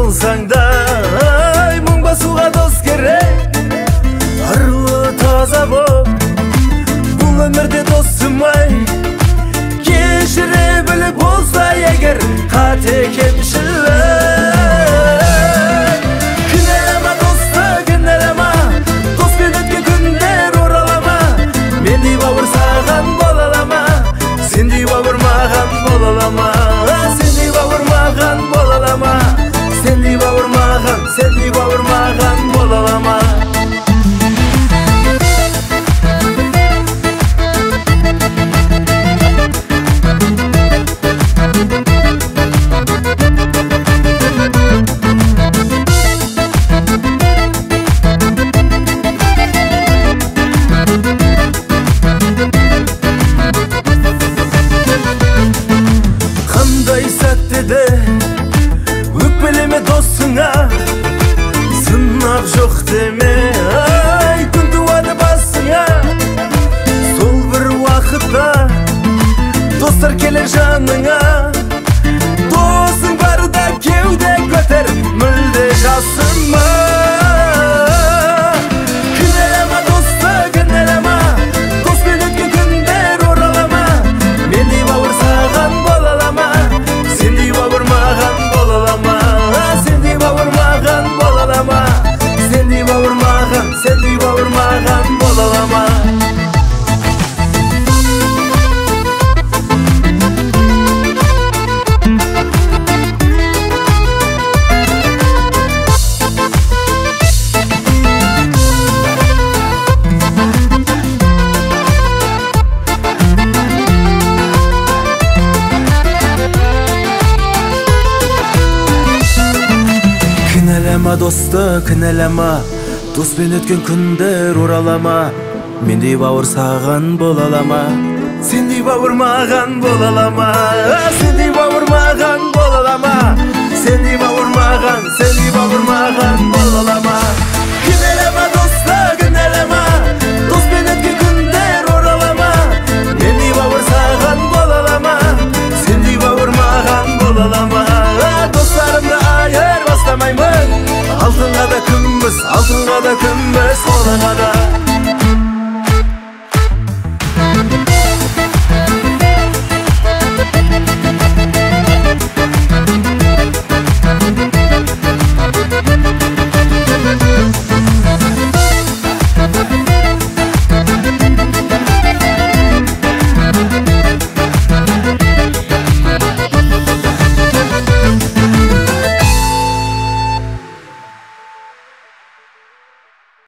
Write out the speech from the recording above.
болсаң да мұң басуға дос керек, арылы таза боп бұл өмірде досым-ай кешіре біліп болса егер қате кемшілік. Кінәлама досты, кінәлама, доспен өткен күндер оралама, мендей бауыр саған бола алама, сендей бауыр маған бола алама, сендей бауыр маған бола алама, сендей бауыр маған бола алама. Қандай сәтте де өкпелеме досыңа, сынақ жоқ деме, ай күн туады басыңа. Сол бір уақытта достар келер жаныңа, досың барда кеуде көтер, мүлде жасыма. Кінәлама досты, кінәлама, доспен өткен күндер оралама, мендей бауыр саған бола алама, сендей бауыр маған бола алама, сендей бауыр маған бола алама, сендей бауыр маған бола алама. Кінәлама досты, кінәлама, доспен өткен күндер оралама, мендей бауыр саған бола алама, сендей бауыр маған бола алама, сендей бауыр маған бола алама, сендей бауыр маған бола алама. Кінәлама досты, кінәлама, доспен өткен күндер оралама, мендей бауыр саған бола алама, сендей бауыр маған бола алама. Достарымды айырбастамаймын, алтынға да күміс, қолыңа да